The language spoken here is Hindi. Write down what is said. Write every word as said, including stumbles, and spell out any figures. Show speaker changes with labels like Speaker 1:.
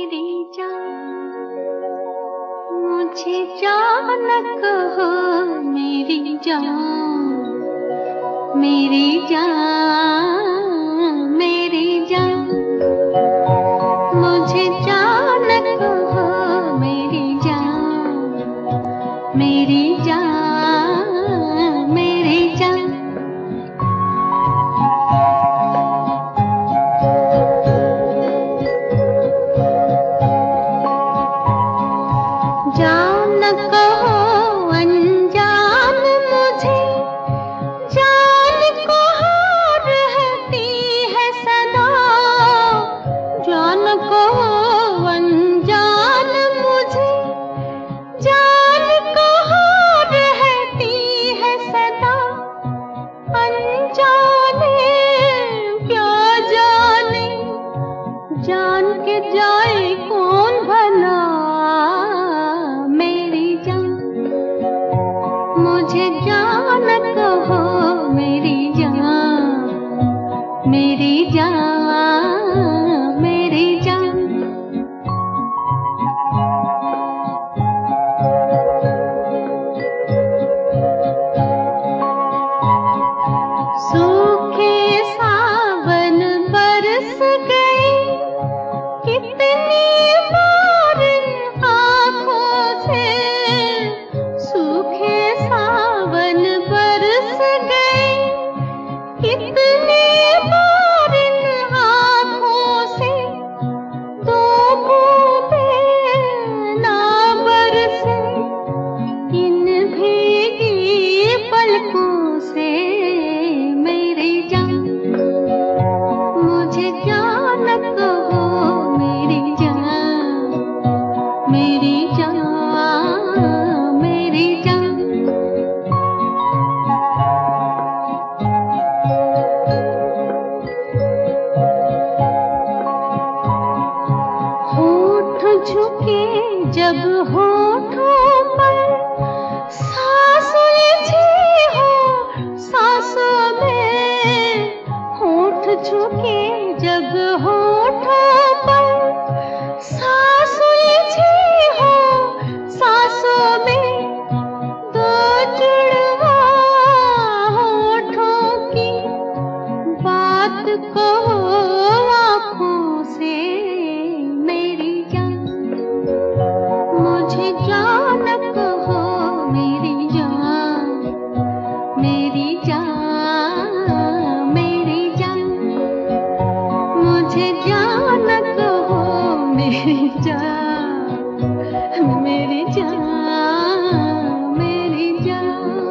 Speaker 1: मेरी जान, मुझे जान कहो मेरी जान, मेरी जान, मेरी जान, मुझे जान कहो मेरी जान, मेरी जान, मेरी जान। जान कहो अनजान मुझे, जान कहो रहती है सदा, जान कहो अनजान मुझे, जान कहो रहती है सदा। अनजाने क्या जाने, जान के जाए कौन भला, मुझे जान कहो मेरी जान, मेरी जान, मेरी जान। सूखे सावन बरस गए कितनी बार आँखों से, सूखे सावन बरस गए कितने बार आँखों से, दो बूंदें ना बरसे इन भीगी पलकों से। मेरी जान, मुझे जान कहो मेरी जान, मेरी जान, मेरी जान। होठ झुके जब होठों पर, सांस उलझी हो सांसों में, होठ झुके जब होठों पर, सांस उलझी हो सांसों में, दो जुड़वा होठों की बात कहो आँखों से। मेरी जान, मुझे जान कहो मेरी जान, मेरी जान, मेरी जान, मुझे जान कहो मेरी जान, मेरी जान, मेरी जान।